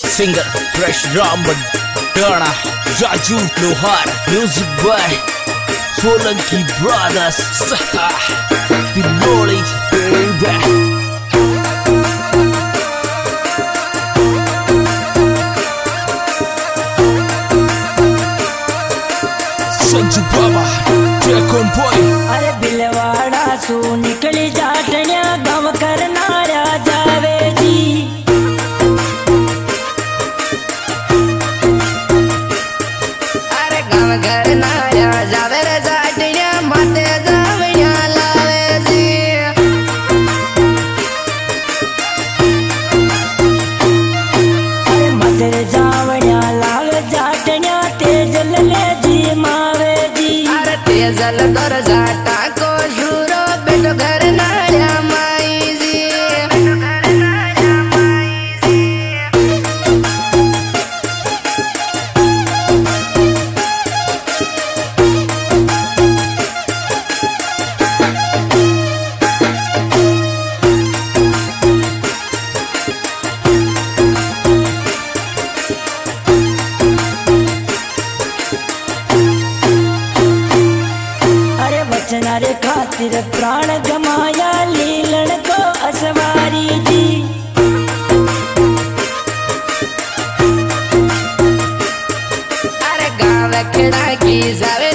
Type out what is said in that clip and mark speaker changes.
Speaker 1: Singer fresh Ram डाणा Raju लोहार music by Solanki brothers दिलोड़ी baby Sanju Baba taken boy.
Speaker 2: अरे बिलवाड़ा सू निकली जाटण्या गम करनारा जावे जी।
Speaker 3: अरे गम करनारा जावे रे जाटण्या माते जावण्या लावे जी।
Speaker 2: अरे माते जावण्या लावे जाटण्या तेजल ले जी मावे जी।
Speaker 3: अरे तेजल दर जाटा को शुरो बेटो करनारा माई जी।
Speaker 2: वचना रे खातिर प्राण गमाया लीलन को असवारी जी।
Speaker 3: अरे गाँव खड़ा की जावे